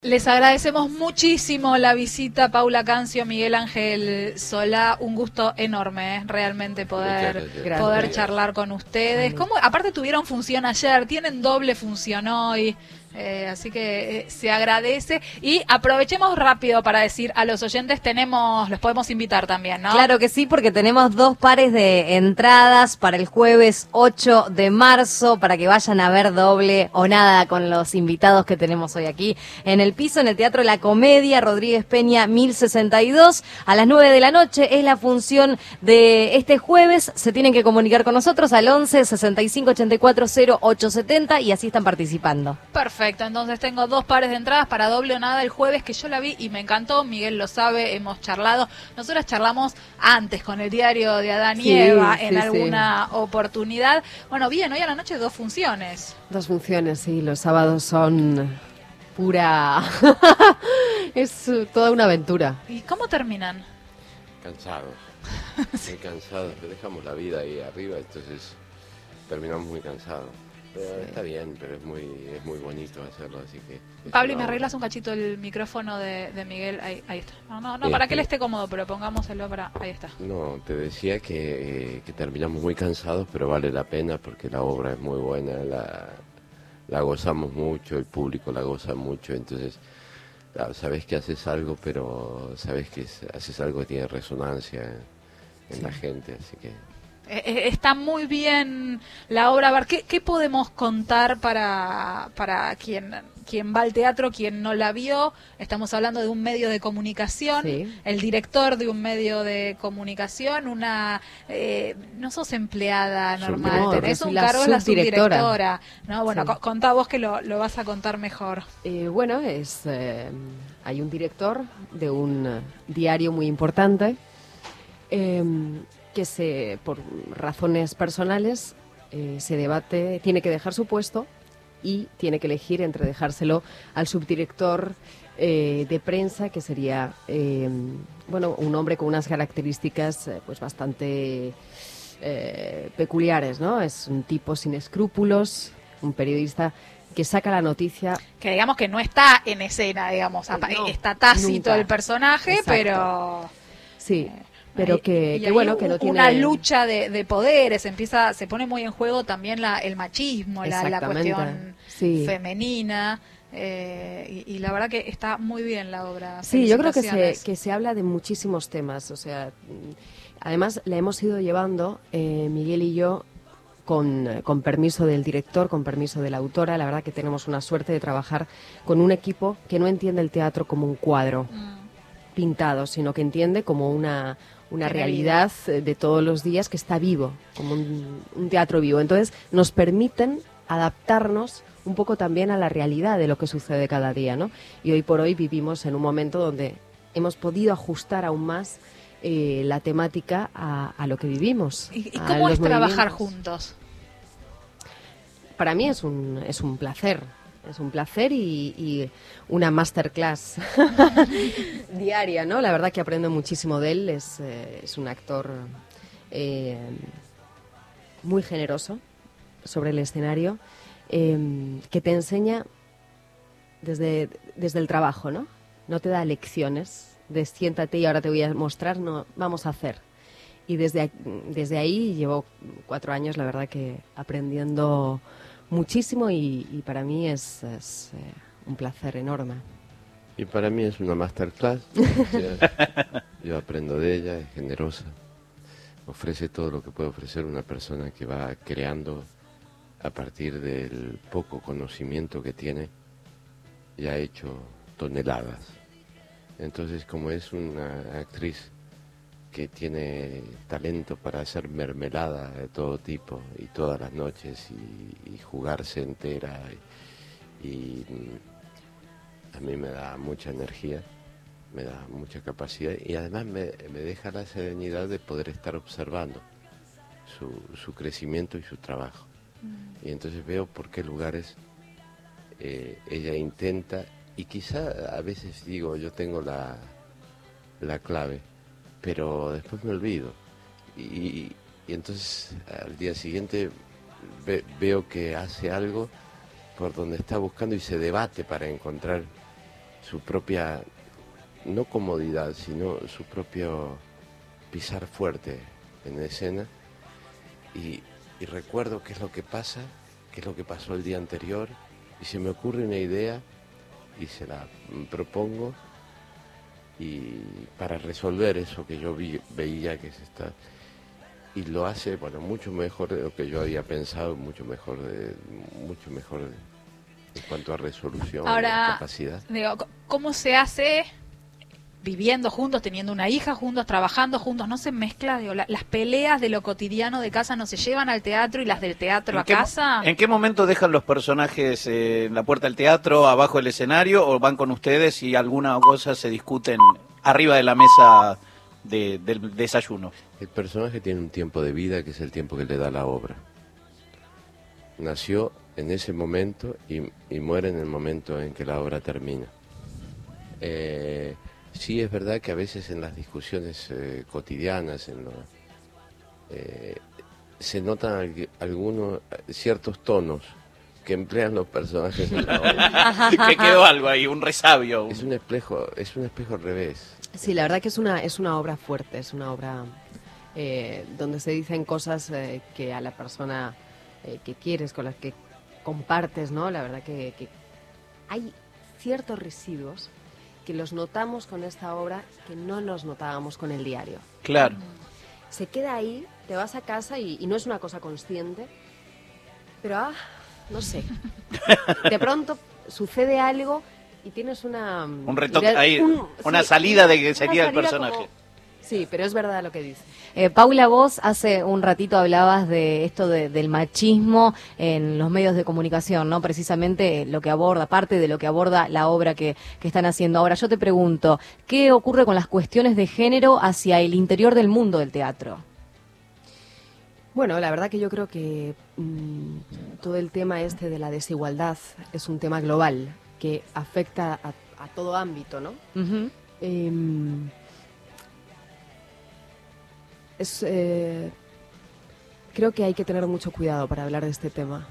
Les agradecemos muchísimo la visita, Paula Cancio, Miguel Ángel Solá, un gusto enorme, realmente poder charlar con ustedes. ¿Cómo? Aparte tuvieron función ayer, tienen doble función hoy, así que se agradece. Y aprovechemos rápido para decir a los oyentes, los podemos invitar también, ¿no? Claro que sí, porque tenemos 2 pares de entradas para el jueves 8 de marzo, para que vayan a ver Doble o Nada con los invitados que tenemos hoy aquí en el piso, en el Teatro La Comedia, Rodríguez Peña 1062, a las 9 de la noche es la función de este jueves. Se tienen que comunicar con nosotros al 11 65 84 0870 y así están participando. Perfecto, entonces tengo 2 pares de entradas para Doble o Nada el jueves, que yo la vi y me encantó. Miguel lo sabe, hemos charlado. Nosotras charlamos antes con el diario de Adán y Eva en alguna oportunidad. Bueno, bien, hoy a la noche 2 funciones. 2 funciones, sí, los sábados son pura... es toda una aventura. ¿Y cómo terminan? Cansados, muy cansados, dejamos la vida ahí arriba, entonces terminamos muy cansados. Pero está bien, pero es muy bonito hacerlo, así que... Pablo, ¿me arreglas un cachito el micrófono de Miguel? Ahí está. No, para que él esté cómodo, pero pongámoselo para... Ahí está. No, te decía que terminamos muy cansados, pero vale la pena porque la obra es muy buena, la gozamos mucho, el público la goza mucho, entonces sabes que haces algo, pero sabes que haces algo que tiene resonancia en la gente, así que... Está muy bien la obra. A ver, ¿qué podemos contar para quien va al teatro, quien no la vio? Estamos hablando de un medio de comunicación, el director de un medio de comunicación, no sos empleada normal, tenés un cargo, la subdirectora. ¿No? Bueno, contá vos que lo vas a contar mejor. Bueno, hay un director de un diario muy importante, que por razones personales se debate, tiene que dejar su puesto y tiene que elegir entre dejárselo al subdirector de prensa, que sería un hombre con unas características pues bastante peculiares, ¿no? Es un tipo sin escrúpulos, un periodista que saca la noticia. Que digamos que no está en escena, digamos, está tácito nunca el personaje. Exacto. Pero... Sí. Pero que no tiene una lucha de poderes, se pone muy en juego también el machismo, la cuestión femenina, y la verdad que está muy bien la obra. Sí, yo creo que se habla de muchísimos temas, o sea, además la hemos ido llevando Miguel y yo con permiso del director, con permiso de la autora. La verdad que tenemos una suerte de trabajar con un equipo que no entiende el teatro como un cuadro pintado, sino que entiende como una realidad de todos los días, que está vivo, como un teatro vivo. Entonces nos permiten adaptarnos un poco también a la realidad de lo que sucede cada día, ¿no? Y hoy por hoy vivimos en un momento donde hemos podido ajustar aún más la temática a lo que vivimos. ¿Y cómo es trabajar juntos? Para mí es un placer. Es un placer y una masterclass diaria, ¿no? La verdad que aprendo muchísimo de él. Es un actor muy generoso sobre el escenario, que te enseña desde el trabajo, ¿no? No te da lecciones de siéntate y ahora te voy a mostrar, no, vamos a hacer. Y desde ahí llevo 4 años, la verdad que aprendiendo muchísimo y para mí es un placer enorme. Y para mí es una masterclass. Yo aprendo de ella, es generosa, ofrece todo lo que puede ofrecer una persona que va creando a partir del poco conocimiento que tiene, y ha hecho toneladas. Entonces, como es una actriz que tiene talento para hacer mermelada de todo tipo y todas las noches y jugarse entera, y a mí me da mucha energía, me da mucha capacidad, y además me deja la serenidad de poder estar observando su crecimiento y su trabajo. Y entonces veo por qué lugares ella intenta, y quizá a veces digo, yo tengo la clave, pero después me olvido, y entonces al día siguiente veo que hace algo por donde está buscando y se debate para encontrar su propia, no comodidad, sino su propio pisar fuerte en la escena, y recuerdo qué es lo que pasa, qué es lo que pasó el día anterior, y se me ocurre una idea y se la propongo, y para resolver eso que yo veía que se está, y lo hace, bueno, mucho mejor de lo que yo había pensado, mucho mejor en cuanto a resolución. Ahora, y capacidad. Digo, ¿cómo se hace viviendo juntos, teniendo una hija juntos, trabajando juntos? No se mezcla, digo, las peleas de lo cotidiano de casa no se llevan al teatro y las del teatro a casa. ¿En qué momento dejan los personajes en la puerta del teatro, abajo del escenario, o van con ustedes y alguna cosa se discuten arriba de la mesa del desayuno? El personaje tiene un tiempo de vida que es el tiempo que le da la obra. Nació en ese momento y muere en el momento en que la obra termina. Sí, es verdad que a veces en las discusiones cotidianas se notan algunos ciertos tonos que emplean los personajes en la obra. Que quedó algo ahí, un resabio. Es un espejo al revés. Sí, la verdad que es una obra fuerte, es una obra donde se dicen cosas que a la persona que quieres, con las que compartes, ¿no? La verdad que hay ciertos residuos que los notamos con esta obra que no los notábamos con el diario. Claro. Se queda ahí, te vas a casa y no es una cosa consciente, pero no sé. De pronto sucede algo y tienes un retoque ahí, una salida de que sería el personaje. Como, sí, pero es verdad lo que dice. Paula, vos hace un ratito hablabas de esto del machismo en los medios de comunicación, ¿no? Precisamente lo que aborda, parte de lo que aborda la obra que están haciendo. Ahora, yo te pregunto, ¿qué ocurre con las cuestiones de género hacia el interior del mundo del teatro? Bueno, la verdad que yo creo que todo el tema este de la desigualdad es un tema global que afecta a todo ámbito, ¿no? Uh-huh. Creo que hay que tener mucho cuidado para hablar de este tema.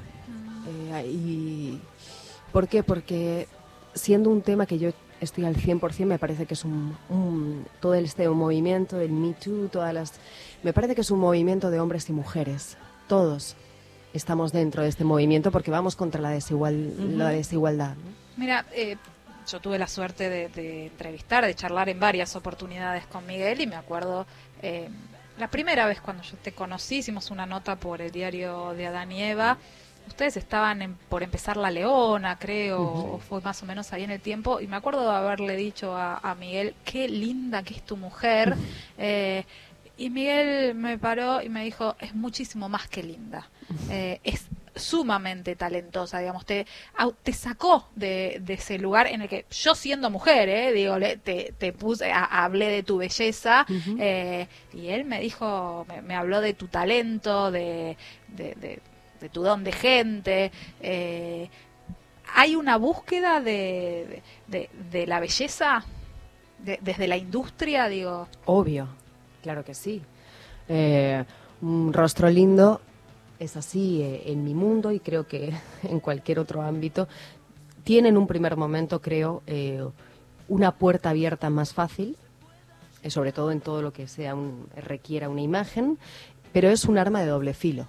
¿Por qué? Porque siendo un tema que yo estoy al 100%, me parece que es todo este movimiento, el Me Too, me parece que es un movimiento de hombres y mujeres. Todos estamos dentro de este movimiento porque vamos contra la desigualdad, ¿no? Mira, yo tuve la suerte de entrevistar, de charlar en varias oportunidades con Miguel, y me acuerdo la primera vez cuando yo te conocí, hicimos una nota por el diario de Adán y Eva. Ustedes estaban por empezar La Leona, creo, o fue más o menos ahí en el tiempo, y me acuerdo de haberle dicho a Miguel, qué linda que es tu mujer, y Miguel me paró y me dijo, es muchísimo más que linda, es sumamente talentosa, digamos, te sacó de ese lugar en el que yo, siendo mujer, digo, te puse, hablé de tu belleza, y él me dijo, me habló de tu talento, de tu don de gente. ¿Hay una búsqueda de la belleza desde la industria, digo? Obvio, claro que sí. Un rostro lindo es así en mi mundo, y creo que en cualquier otro ámbito. Tiene en un primer momento, creo, una puerta abierta más fácil, sobre todo en todo lo que requiera una imagen, pero es un arma de doble filo.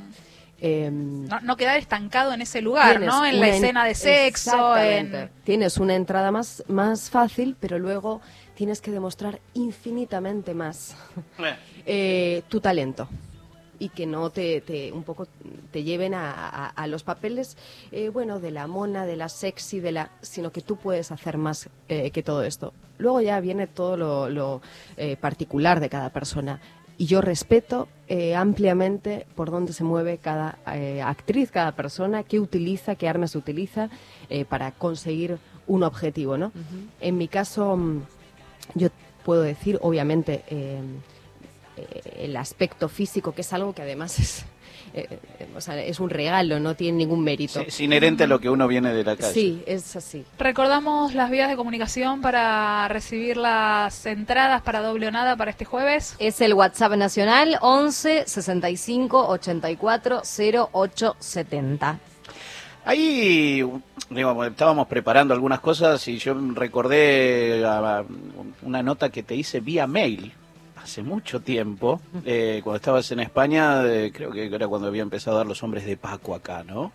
No quedar estancado en ese lugar, ¿no? En la escena de sexo. Tienes una entrada más fácil, pero luego tienes que demostrar infinitamente más tu talento, y que no te lleven a los papeles, de la mona, de la sexy, sino que tú puedes hacer más que todo esto. Luego ya viene todo lo particular de cada persona. Y yo respeto ampliamente por dónde se mueve cada actriz, cada persona, qué utiliza, qué armas utiliza para conseguir un objetivo, ¿no? Uh-huh. En mi caso, yo puedo decir, obviamente, el aspecto físico, que es algo que además es un regalo, no tiene ningún mérito. Es inherente a lo que uno viene de la calle. Sí, es así. Recordamos las vías de comunicación para recibir las entradas para Doble o Nada para este jueves. Es el WhatsApp nacional 11 65 84 08 70. Ahí, digo, estábamos preparando algunas cosas y yo recordé una nota que te hice vía mail hace mucho tiempo, cuando estabas en España, creo que era cuando había empezado a dar Los Hombres de Paco acá, ¿no?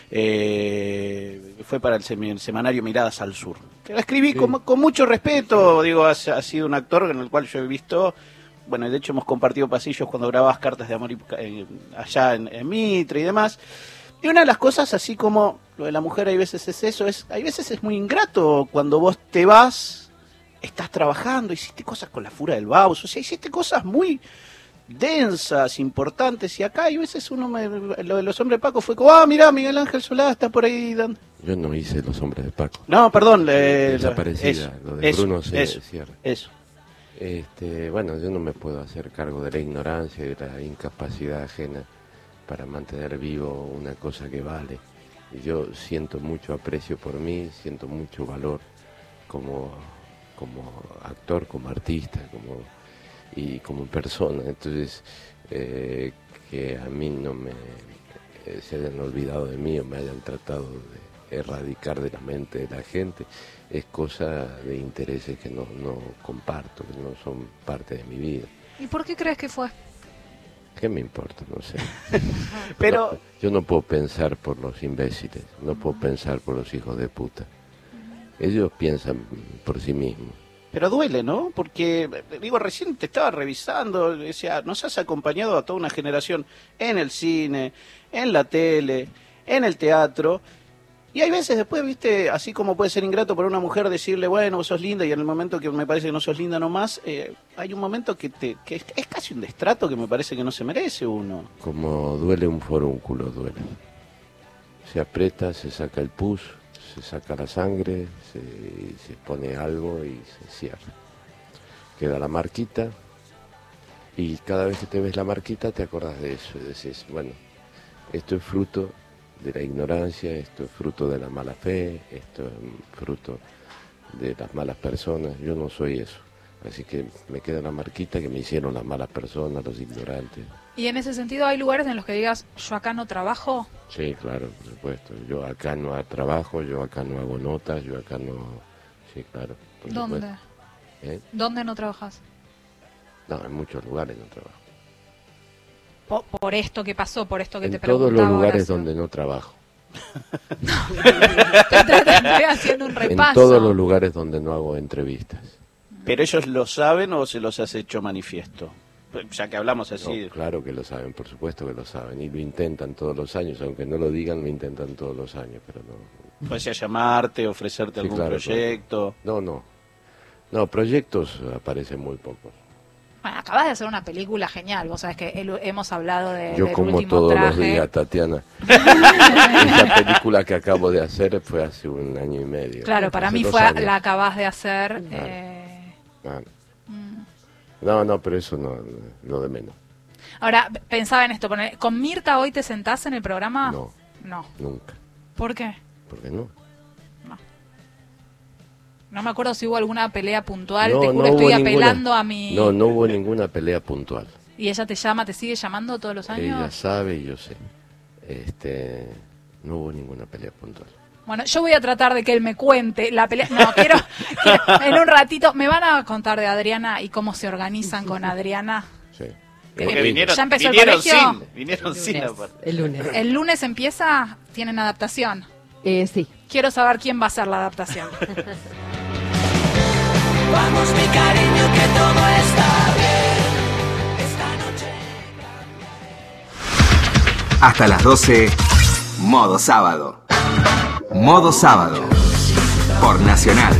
Fue para el semanario Miradas al Sur. Que la escribí Sí. con mucho respeto, digo, ha sido un actor en el cual yo he visto, bueno, de hecho hemos compartido pasillos cuando grababas Cartas de Amor allá en Mitre y demás. Y una de las cosas, así como lo de la mujer, hay veces es eso, hay veces es muy ingrato cuando vos te vas, estás trabajando, hiciste cosas con la Fura del Baus, o sea, hiciste cosas muy densas, importantes, y acá hay veces lo de Los Hombres de Paco fue como, mirá, Miguel Ángel Solá está por ahí dando... Yo no hice Los Hombres de Paco. No, perdón. Desaparecida, Eso, lo de Bruno se cierra. Eso. Bueno, yo no me puedo hacer cargo de la ignorancia y de la incapacidad ajena para mantener vivo una cosa que vale. Y yo siento mucho aprecio por mí, siento mucho valor como actor, como artista, y como persona. Entonces, que a mí no se hayan olvidado de mí o me hayan tratado de erradicar de la mente de la gente, es cosa de intereses que no comparto, que no son parte de mi vida. ¿Y por qué crees que fue? ¿Qué me importa? No sé. Pero No, yo no puedo pensar por los imbéciles, no puedo pensar por los hijos de puta. Ellos piensan por sí mismos. Pero duele, ¿no? Porque, digo, recién te estaba revisando, decía, nos has acompañado a toda una generación en el cine, en la tele, en el teatro, y hay veces después, viste, así como puede ser ingrato para una mujer decirle, bueno, vos sos linda, y en el momento que me parece que no sos linda nomás, hay un momento que es casi un destrato que me parece que no se merece uno. Como duele un forúnculo, duele. Se aprieta, se saca el pus, se saca la sangre, se pone algo y se cierra. Queda la marquita y cada vez que te ves la marquita te acordás de eso y decís, bueno, esto es fruto de la ignorancia, esto es fruto de la mala fe, esto es fruto de las malas personas. Yo no soy eso, así que me queda la marquita que me hicieron las malas personas, los ignorantes. Y en ese sentido, ¿hay lugares en los que digas, yo acá no trabajo? Sí, claro, por supuesto. Yo acá no trabajo, yo acá no hago notas, yo acá no... Sí, claro. Por ¿Dónde? supuesto. ¿Dónde no trabajas? No, en muchos lugares no trabajo. Por esto que pasó, por esto que En te todos preguntaba. los lugares Horacio. donde no trabajo. Estoy haciendo un repaso. En todos los lugares donde no hago entrevistas. ¿Pero ellos lo saben o se los has hecho manifiesto? Ya que hablamos así. No, claro que lo saben, por supuesto que lo saben. Y lo intentan todos los años, aunque no lo digan, lo intentan todos los años, pero no... Puede ser llamarte, ofrecerte Sí, algún claro, proyecto. claro. No, proyectos aparecen muy pocos. Bueno, acabas de hacer una película genial. Vos sabés que hemos hablado Yo del como último todos traje. los días, Tatiana. Esa película que acabo de hacer fue hace 1 año y medio. Claro, para Hace mí 2 fue años. la acabas de hacer. Claro. No, pero eso no, lo de menos. Ahora, pensaba en esto. ¿Con Mirta hoy te sentás en el programa? No, No. nunca. ¿Por qué? ¿Por qué no? No me acuerdo si hubo alguna pelea puntual. No, Te juro, no hubo estoy ninguna. apelando a mi... No hubo ninguna pelea puntual. ¿Y ella te llama, te sigue llamando todos los años? Ella sabe y yo sé. No hubo ninguna pelea puntual. Bueno, yo voy a tratar de que él me cuente la pelea. No, quiero en un ratito. ¿Me van a contar de Adriana y cómo se organizan con Adriana? Sí. Porque vinieron, ¿Ya empezó el vinieron colegio? vinieron sin aparte. El lunes. ¿El lunes empieza? ¿Tienen adaptación? Sí. Quiero saber quién va a hacer la adaptación. Vamos mi cariño que todo está bien. Esta noche. Hasta las 12, modo sábado. Modo sábado. Por Nacional.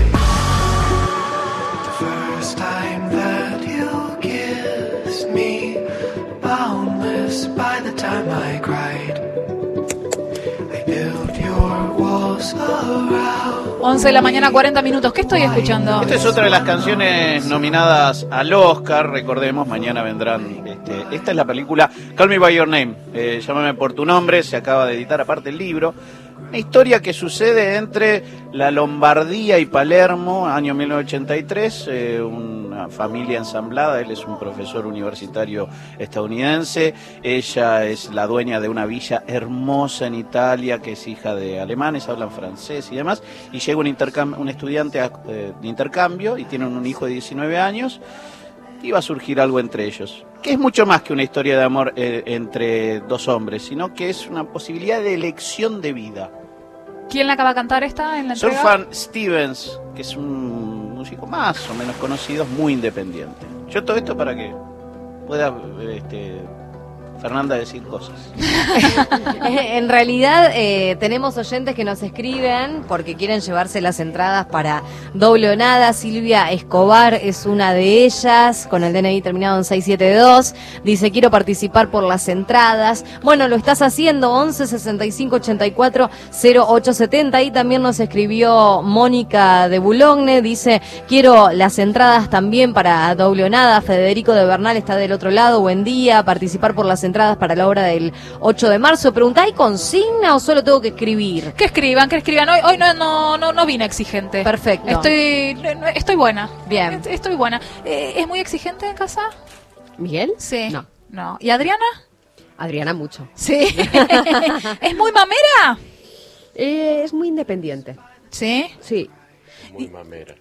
First time that you kissed me, boundless by the time I cried. I built your walls around. 11 de la mañana, 40 minutos. ¿Qué estoy escuchando? Esta es otra de las canciones nominadas al Oscar. Recordemos, mañana vendrán. Esta es la película Call Me By Your Name. Llámame por tu nombre. Se acaba de editar aparte el libro. Una historia que sucede entre la Lombardía y Palermo, año 1983, una familia ensamblada. Él es un profesor universitario estadounidense, ella es la dueña de una villa hermosa en Italia, que es hija de alemanes, hablan francés y demás, y llega un estudiante de intercambio y tienen un hijo de 19 años, y va a surgir algo entre ellos, que es mucho más que una historia de amor entre dos hombres, sino que es una posibilidad de elección de vida. ¿Quién la acaba de cantar esta en la entrega? Sufjan Stevens, que es un músico más o menos conocido, muy independiente. Yo todo esto para que pueda Fernanda decir cosas. En realidad tenemos oyentes que nos escriben porque quieren llevarse las entradas para Doble o Nada. Silvia Escobar es una de ellas, con el DNI terminado en 672. Dice, quiero participar por las entradas. Bueno, lo estás haciendo, 11 65 84 0870. Y también nos escribió Mónica de Boulogne, dice, quiero las entradas también para Doble o Nada. Federico de Bernal está del otro lado, buen día, participar por las entradas para la obra del 8 de marzo. Pregunta, ¿hay consigna o solo tengo que escribir? Que escriban. Hoy no vine exigente. Perfecto. Estoy buena. Bien. Estoy buena. ¿Es muy exigente en casa? ¿Miguel? Sí. No. ¿Y Adriana? Adriana mucho. Sí. ¿Es muy mamera? Es muy independiente. Sí. Sí. Muy mamera.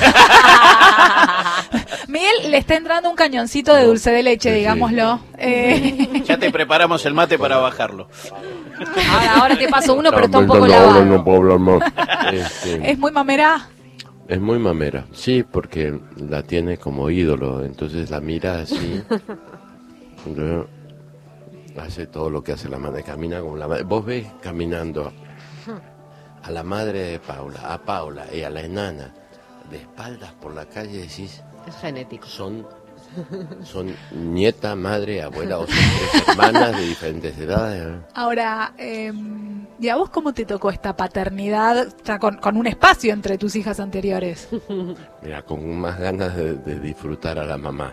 Miguel le está entrando un cañoncito de dulce de leche, Sí. digámoslo. Ya te preparamos el mate para bajarlo. Ahora te paso uno, pero está un poco lavado. No puedo hablar más. ¿Es muy mamera? Es muy mamera, sí, porque la tiene como ídolo, entonces la mira así, luego hace todo lo que hace la madre, camina como la madre. Vos ves caminando a la madre de Paula, a Paula y a la enana, de espaldas por la calle, decís, Es genético. son nieta, madre, abuela, o son tres hermanas de diferentes edades. Ahora, ¿y a vos cómo te tocó esta paternidad, o sea, con un espacio entre tus hijas anteriores? Mira, con más ganas de disfrutar a la mamá.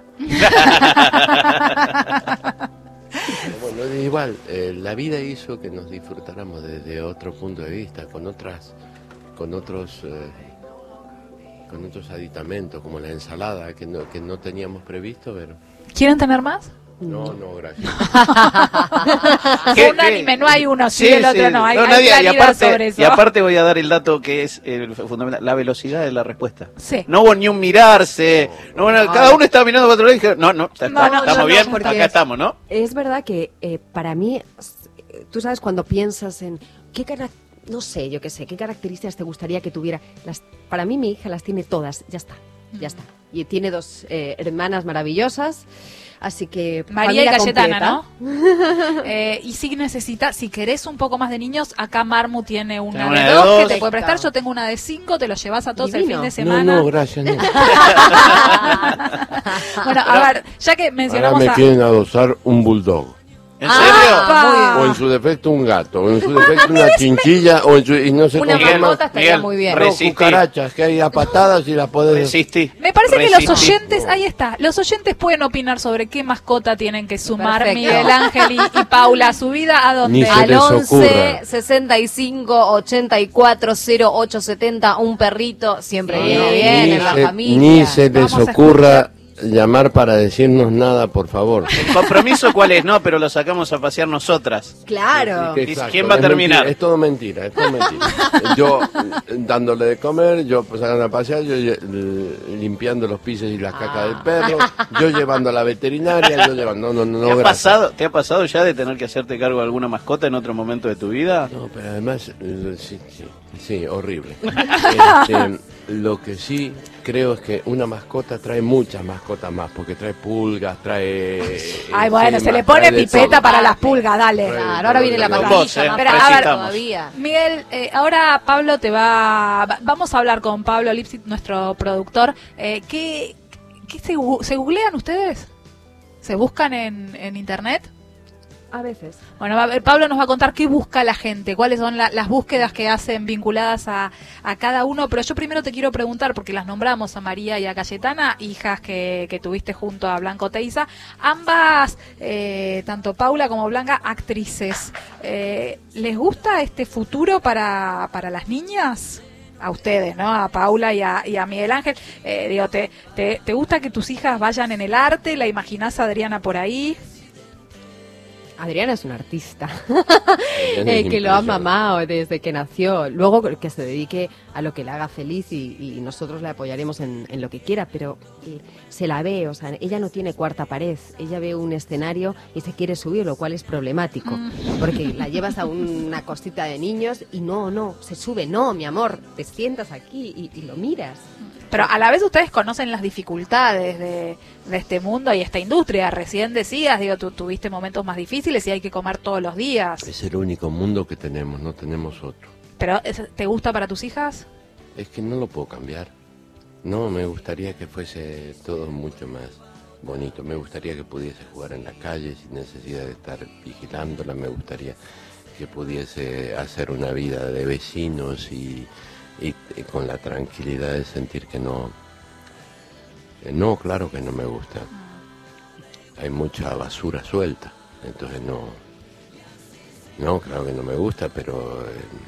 Bueno, igual, la vida hizo que nos disfrutáramos desde otro punto de vista, con otros aditamentos, como la ensalada, que no teníamos previsto, pero... ¿Quieren tener más? No, gracias. Unánime, no hay uno, sí, el otro no. Hay claridad sobre eso. Y aparte voy a dar el dato que es fundamental, la velocidad de la respuesta. Sí. No hubo ni un mirarse, cada uno estaba mirando para otro lado y dije, estamos bien, porque acá estamos, ¿no? Es verdad que para mí, tú sabes, cuando piensas en qué no sé, yo qué sé, qué características te gustaría que tuviera. Para mí mi hija las tiene todas, ya está. Y tiene dos hermanas maravillosas. Así que María y Cayetana, completa. ¿no? Y si querés un poco más de niños, acá Marmu tiene una Una de de 2 dos. que te puede prestar. Yo tengo una de 5, te lo llevas a todos Divino. el fin de semana. No, gracias, no. Bueno, a ver, ya que Ahora mencionamos me quieren adosar un bulldog. ¿En serio? O en su defecto un gato, o en su defecto una chinchilla, y no sé Una cómo se llama. mascota estaría muy bien. No, Resistí. cucarachas, que hay a patadas y las podés... Resistí. Me parece que los Resistí. oyentes, ahí está, los oyentes pueden opinar sobre qué mascota tienen que sumar Perfecto. Miguel Ángel y Paula a su vida, a Ni dónde. se Al les 11 ocurra. 65 84 0870, un perrito siempre viene bien en la familia. Ni se les Vamos a ocurra llamar para decirnos nada, por favor. ¿El compromiso cuál es? No, pero lo sacamos a pasear nosotras. Claro. Exacto, ¿Quién va a es terminar? mentira, es todo mentira, es todo mentira. Yo dándole de comer, yo sacando a pasear, yo limpiando los pisos y las cacas del perro, yo llevando a la veterinaria, yo llevando... No, gracias. ¿Te ha pasado ya de tener que hacerte cargo de alguna mascota en otro momento de tu vida? No, pero además, sí, horrible. Lo que sí creo es que una mascota trae muchas mascotas más, porque trae pulgas, trae... Ay, bueno, se le trae pone de pipeta todo. para las pulgas, dale. Claro, ahora viene la Con patilla vos, más Pero, a ver, recitamos. todavía. Miguel, ahora Pablo vamos a hablar con Pablo Lipsit, nuestro productor. ¿Qué se googlean ustedes? ¿Se buscan en internet? A veces. Bueno, Pablo nos va a contar qué busca la gente, cuáles son las búsquedas que hacen vinculadas a cada uno, pero yo primero te quiero preguntar, porque las nombramos a María y a Cayetana, hijas que tuviste junto a Blanca Oteiza, ambas, tanto Paula como Blanca, actrices. ¿Les gusta este futuro para las niñas? A ustedes, ¿no? A Paula y a Miguel Ángel. Digo, ¿te gusta que tus hijas vayan en el arte? ¿La imaginás a Adriana por ahí? Adriana es una artista que lo ha mamado desde que nació. Luego que se dedique a lo que le haga feliz y nosotros le apoyaremos en lo que quiera, pero se la ve, o sea, ella no tiene cuarta pared, ella ve un escenario y se quiere subir, lo cual es problemático, porque la llevas a una cosita de niños y no, se sube, no, mi amor, te sientas aquí y lo miras. Pero a la vez ustedes conocen las dificultades de este mundo y esta industria. Recién decías, digo, tú tuviste momentos más difíciles y hay que comer todos los días. Es el único mundo que tenemos, no tenemos otro. ¿Pero te gusta para tus hijas? Es que no lo puedo cambiar. No, me gustaría que fuese todo mucho más bonito. Me gustaría que pudiese jugar en la calle sin necesidad de estar vigilándola. Me gustaría que pudiese hacer una vida de vecinos y con la tranquilidad de sentir que no, claro que no me gusta. Hay mucha basura suelta, entonces no, claro que no me gusta, pero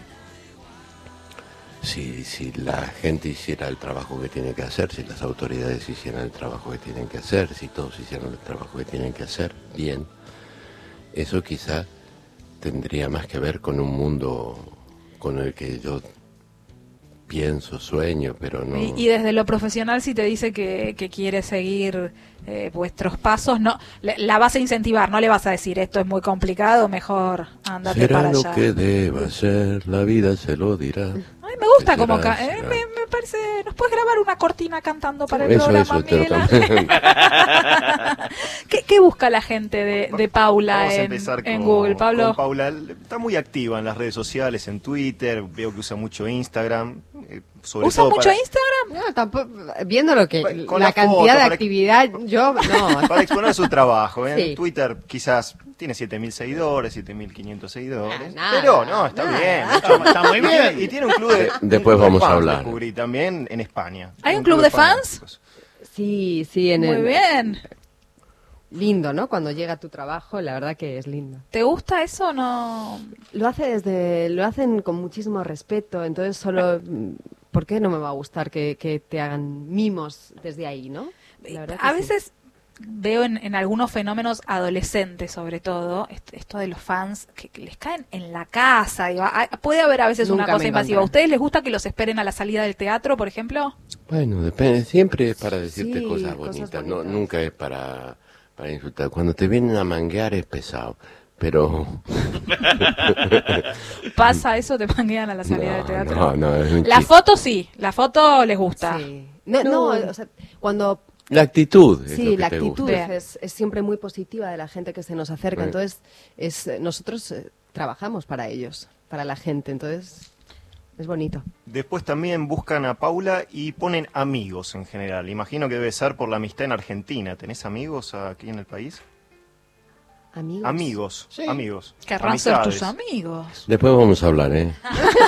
si la gente hiciera el trabajo que tiene que hacer, si las autoridades hicieran el trabajo que tienen que hacer, si todos hicieran el trabajo que tienen que hacer, bien, eso quizá tendría más que ver con un mundo con el que yo pienso, sueño, pero no. Y desde lo profesional, si te dice que quiere seguir vuestros pasos, no la vas a incentivar, no le vas a decir esto es muy complicado, mejor andate para allá. Será lo que deba ser, la vida se lo dirá. Ay, me gusta como me parece, nos puedes grabar una cortina cantando para el programa, Miguel Ángel. ¿Qué busca la gente de Paula en Google, Pablo? Con Paula está muy activa en las redes sociales, en Twitter, veo que usa mucho Instagram. ¿Usa mucho Instagram? No, tampoco, viendo lo que con la cantidad foto, de actividad, yo no. Para exponer su trabajo. En Sí. Twitter quizás tiene 7.000 seguidores, 7.500 seguidores. Nada, pero no, está bien. Está muy bien. Y tiene un club de Después un club de vamos a fans, hablar. descubrí también en España. ¿Hay un club de fans? fanáticos. Sí, Muy bien. Lindo, ¿no? Cuando llega a tu trabajo, la verdad que es lindo. ¿Te gusta eso o no? Lo hacen con muchísimo respeto, entonces solo, ¿por qué no me va a gustar que te hagan mimos desde ahí, no? La verdad que A sí. veces veo en algunos fenómenos adolescentes, sobre todo, esto de los fans que les caen en la casa. Digo, puede haber a veces Nunca una cosa me invasiva. encontré. ¿A ustedes les gusta que los esperen a la salida del teatro, por ejemplo? Bueno, depende, siempre es para decirte Sí, cosas cosas bonitas, bonitas. nunca es para insultar. Cuando te vienen a manguear es pesado, pero... ¿Pasa eso? ¿Te manguean a la salida del teatro? No, es un La chiste. foto sí, la foto les gusta. Sí. No, o sea, cuando... La actitud es lo Sí, que la te actitud gusta. es siempre muy positiva de la gente que se nos acerca, Right. entonces nosotros trabajamos para ellos, para la gente, entonces es bonito. Después también buscan a Paula y ponen amigos en general. Imagino que debe ser por la amistad en Argentina. ¿Tenés amigos aquí en el país? Amigos. Amigos, Sí. amigos. Querrán ser tus amistades. amigos. Después vamos a hablar, ¿eh?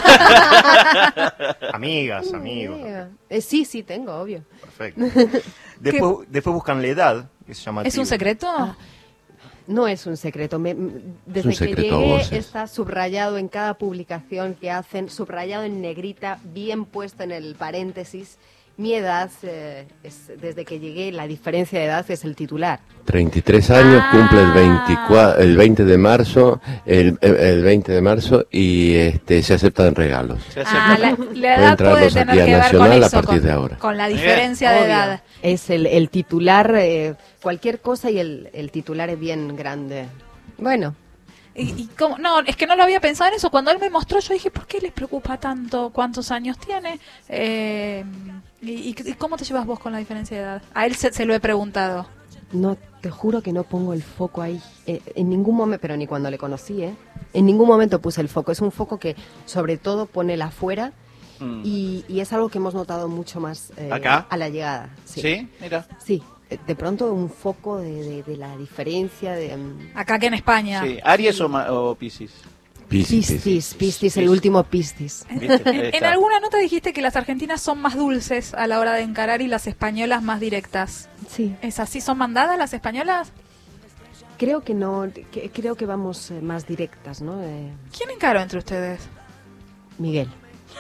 Amigas, amigos. Sí, tengo, obvio. Perfecto. Después buscan la edad, que se llama. ¿Es un secreto? No es un secreto. Desde un secreto que a llegué voces. está subrayado en cada publicación que hacen, subrayado en negrita, bien puesto en el paréntesis. Mi edad, desde que llegué, la diferencia de edad es el titular. 33 años, cumple el 20 de marzo, el 20 de marzo y se aceptan regalos. La Pueden edad puede traerlos tener aquí a que ver con Nacional a eso, partir de ahora. con la diferencia de Obvio. edad. Es el titular, cualquier cosa y el titular es bien grande. Bueno, Y cómo, no, es que no lo había pensado en eso. Cuando él me mostró, yo dije, ¿por qué les preocupa tanto cuántos años tiene? ¿Y cómo te llevas vos con la diferencia de edad? A él se lo he preguntado. no, te juro que no pongo el foco ahí. En ningún momento, pero ni cuando le conocí, en ningún momento puse el foco. Es un foco que sobre todo pone el afuera y es algo que hemos notado mucho más ¿Acá? a la llegada. Sí, mira. Sí, de pronto un foco de la diferencia de... Acá que en España. Sí, ¿Aries o Piscis? Piscis, el último Piscis. En alguna nota dijiste que las argentinas son más dulces a la hora de encarar y las españolas más directas. Sí. ¿Es así? ¿Son mandadas las españolas? Creo que no, creo que vamos más directas, ¿no? ¿Quién encaró entre ustedes? Miguel.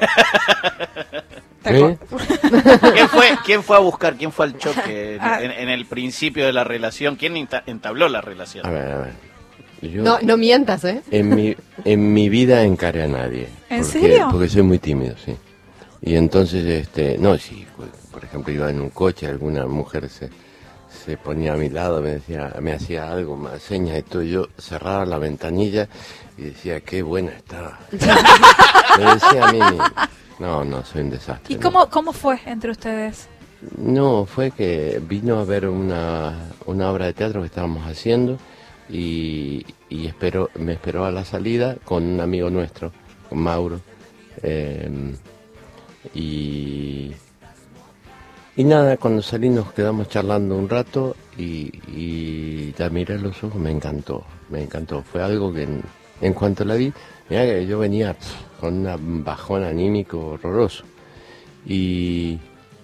¿Quién fue a buscar? ¿Quién fue al choque en el principio de la relación? ¿Quién entabló la relación? A ver. Yo, No mientas, ¿eh? En mi vida encaré a nadie. ¿En serio? Porque soy muy tímido, sí. Y entonces, por ejemplo, iba en un coche, alguna mujer se ponía a mi lado, me hacía algo, más señas y todo, y yo cerraba la ventanilla y decía, qué buena está. Me decía a mí mismo. No, soy un desastre. ¿Y ¿no? cómo fue entre ustedes? No, fue que vino a ver una obra de teatro que estábamos haciendo y me esperó a la salida con un amigo nuestro, con Mauro. Y nada, cuando salí nos quedamos charlando un rato y la miré a los ojos, me encantó. Fue algo que en cuanto la vi, mirá que yo venía con un bajón anímico horroroso. Y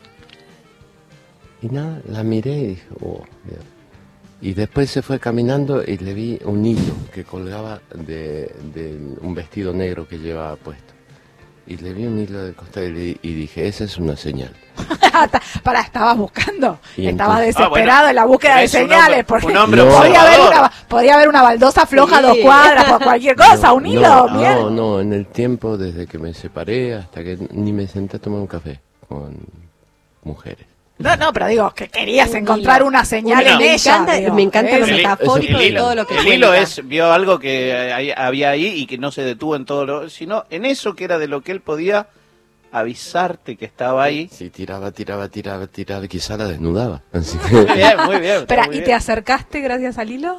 nada, la miré y dije, oh, Dios. Y después se fue caminando y le vi un hilo que colgaba de un vestido negro que llevaba puesto. Y le vi un hilo del costado y dije, esa es una señal. Estabas buscando. Y Estabas entonces- desesperado en la búsqueda de señales. Porque un hombre podía haber una baldosa floja a 2 cuadras, por cualquier cosa, un hilo. bien. No, en el tiempo desde que me separé hasta que ni me senté a tomar un café con mujeres. No, pero digo, que querías encontrar una señal en ella. Me encanta lo El- metafórico de todo lo que El hilo cuenta. vio algo que había ahí y que no se detuvo en todo sino en eso que era de lo que él podía avisarte que estaba ahí. Sí, tiraba, quizá la desnudaba. Así que, Muy bien. Espera, muy ¿y bien. te acercaste gracias al hilo?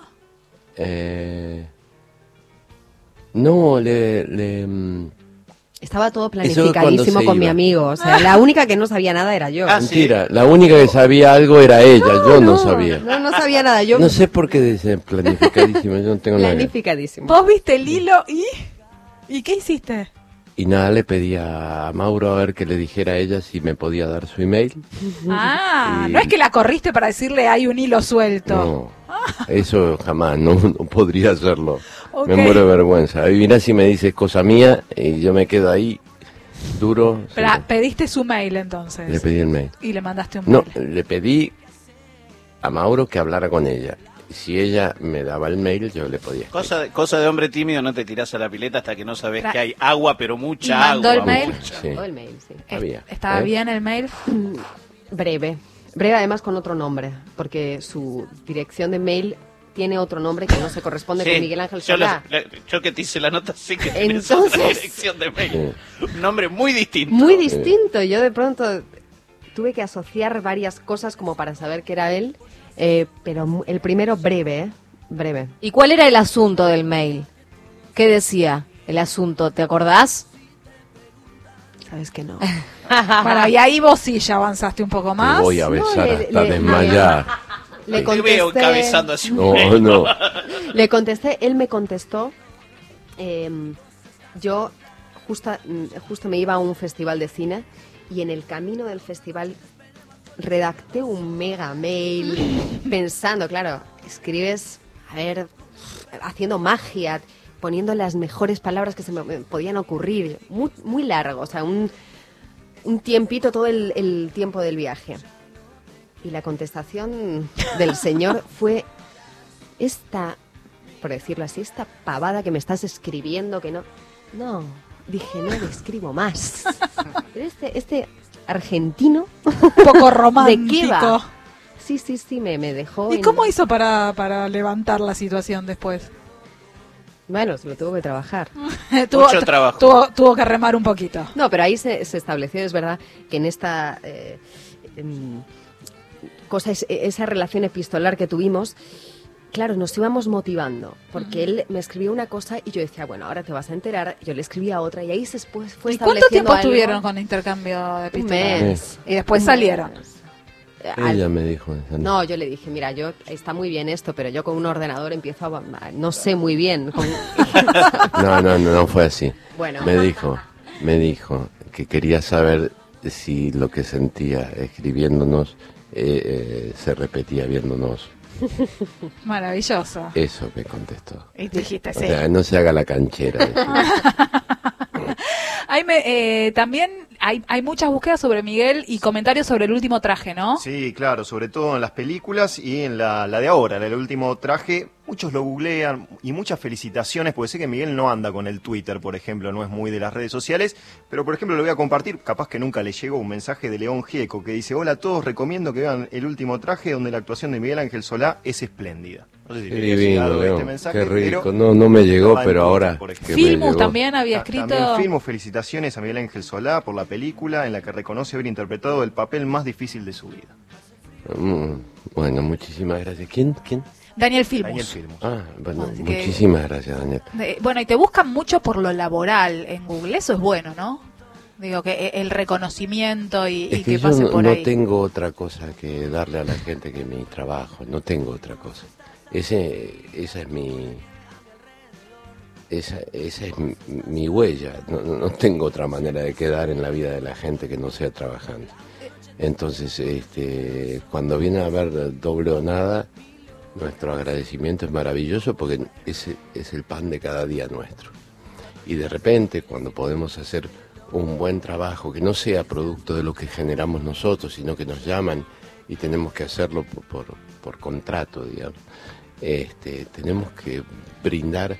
no, Estaba todo Eso planificadísimo cuando se con mi iba. amigo. O sea, la única que no sabía nada era yo. Ah, sí. mentira, la única que sabía algo era ella, yo no sabía. No sabía nada. Yo No sé por qué dice planificadísimo, yo no tengo nada. planificadísimo. Vos viste el hilo ¿y qué hiciste? Y nada, le pedí a Mauro a ver que le dijera a ella si me podía dar su email. Y- No es que la corriste para decirle hay un hilo suelto. No, eso jamás, no podría hacerlo. Ok. Me muero de vergüenza. Y mirá si me dice cosa mía y yo me quedo ahí duro. Pero sí. pediste su mail entonces. Le pedí el mail. Y le mandaste un No, mail. le pedí a Mauro que hablara con ella. Si ella me daba el mail, yo le podía escribir. Cosa de hombre tímido, no te tirás a la pileta hasta que no sabes Tra- que hay agua, pero mucha ¿Y mandó agua. el mail? mucha. Sí, Todo el mail, sí. había. ¿Estaba bien el mail? Breve además con otro nombre, porque su dirección de mail tiene otro nombre que no se corresponde Sí, con Miguel Ángel yo, Solá. yo que te hice la nota, sí que tenés Entonces- otra dirección de mail. Un nombre muy distinto. Muy distinto. Yo de pronto tuve que asociar varias cosas como para saber que era él, pero el primero breve. ¿Y cuál era el asunto del mail? ¿Qué decía el asunto? ¿Te acordás? Sabes que no. Bueno, y ahí vos sí ya avanzaste un poco Te más. voy a besar le- hasta le- desmayar. Le Te veo contesté, encabezando así un No, mail. no. le contesté, él me contestó. Yo justo me iba a un festival de cine y en el camino del festival redacté un mega mail pensando, claro, escribes, a ver, haciendo magia, poniendo las mejores palabras que se me podían ocurrir, muy, muy largo, o sea, un tiempito, todo el tiempo del viaje. Y la contestación del señor fue esta, por decirlo así, esta pavada que me estás escribiendo, que no... No, dije, no le escribo más. Pero este argentino... Un poco romántico. ¿De qué va? Sí, me dejó... ¿Y cómo hizo para levantar la situación después? Bueno, se lo tuvo que trabajar. Mucho trabajo. Tuvo que remar un poquito. No, pero ahí se estableció, es verdad, que en esta cosa, esa relación epistolar que tuvimos, claro, nos íbamos motivando, porque él me escribió una cosa y yo decía, bueno, ahora te vas a enterar, yo le escribía otra y ahí después fue ¿Y cuánto estableciendo tiempo algo. estuvieron con intercambio de Un epistolares? mes. Y después Un salieron. mes. Ella me dijo eso. No, yo le dije, mira, está muy bien esto, pero yo con un ordenador empiezo no sé muy bien. No fue así. Bueno. Me dijo que quería saber si lo que sentía escribiéndonos se repetía viéndonos. Maravilloso. Eso me contestó. Y dijiste, O sí. sea, no se haga la canchera. También hay muchas búsquedas sobre Miguel y comentarios sobre el último traje, ¿no? Sí, claro, sobre todo en las películas y en la de ahora, la del último traje. Muchos lo googlean y muchas felicitaciones, porque sé que Miguel no anda con el Twitter, por ejemplo, no es muy de las redes sociales, pero por ejemplo lo voy a compartir, capaz que nunca le llegó un mensaje de León Gieco que dice: hola a todos, recomiendo que vean el último traje, donde la actuación de Miguel Ángel Solá es espléndida. No sé si Qué te había divino, llegado León, este mensaje, qué rico. pero No me llegó, va en pero Twitter, ahora por ejemplo. que me Filmus llegó. también había escrito. También Filmus, felicitaciones a Miguel Ángel Solá por la película en la que reconoce haber interpretado el papel más difícil de su vida. Bueno, muchísimas gracias. ¿Quién? Daniel Filmus. Daniel Filmus. Bueno, Así que- muchísimas gracias, Daniel. Bueno, y te buscan mucho por lo laboral en Google, eso es bueno, ¿no? Digo, que el reconocimiento y Es que que yo pase por no ahí. tengo otra cosa que darle a la gente que mi trabajo, no tengo otra cosa. Esa es mi huella, no tengo otra manera de quedar en la vida de la gente que no sea trabajando. Entonces, cuando viene a ver Doble o Nada, nuestro agradecimiento es maravilloso porque ese es el pan de cada día nuestro. Y de repente, cuando podemos hacer un buen trabajo, que no sea producto de lo que generamos nosotros, sino que nos llaman y tenemos que hacerlo por contrato, digamos, tenemos que brindar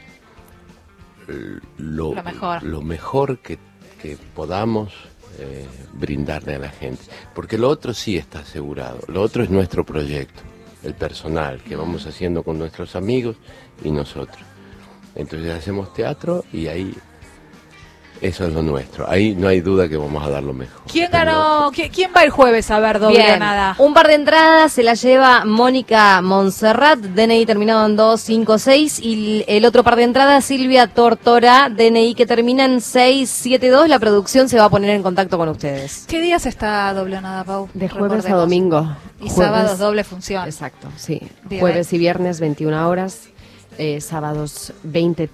lo mejor que podamos brindarle a la gente. Porque lo otro sí está asegurado, lo otro es nuestro proyecto, el personal, que vamos haciendo con nuestros amigos y nosotros. Entonces hacemos teatro y ahí eso es lo nuestro. Ahí no hay duda que vamos a dar lo mejor. ¿Quién ganó? ¿Quién va el jueves a ver Doble o Bien, Nada? un par de entradas se la lleva Mónica Montserrat, DNI terminado en 256, y el otro par de entradas Silvia Tortora, DNI que termina en 672. La producción se va a poner en contacto con ustedes. ¿Qué días está Doble o Nada, Pau? De jueves a Recordemos. domingo. Y Jueves- sábados doble función. Exacto, sí. Bien. Jueves y viernes 21 horas, sábados 20,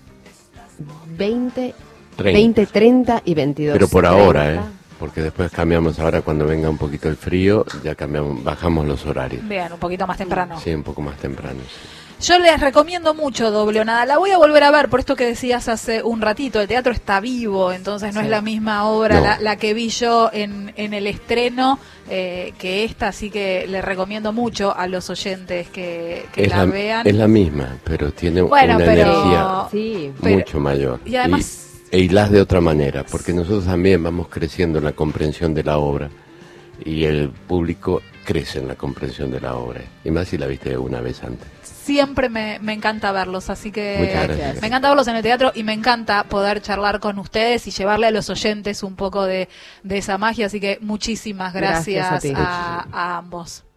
30 y 22. Pero por 30. ahora, porque después cambiamos ahora cuando venga un poquito el frío, ya bajamos los horarios. Bien, un poquito más temprano. Sí, un poco más temprano. Sí. Yo les recomiendo mucho Doble o Nada. La voy a volver a ver por esto que decías hace un ratito. El teatro está vivo, entonces no es la misma obra No. la que vi yo en el estreno que esta, así que les recomiendo mucho a los oyentes que la vean. Es la misma, pero tiene Bueno, una pero- energía Sí. pero- mucho mayor. y además- e hilás de otra manera, porque nosotros también vamos creciendo en la comprensión de la obra y el público crece en la comprensión de la obra. Y más si la viste una vez antes. Siempre me encanta verlos, así que Muchas gracias. me encanta verlos en el teatro y me encanta poder charlar con ustedes y llevarle a los oyentes un poco de esa magia, así que muchísimas Gracias gracias a ti. a ambos.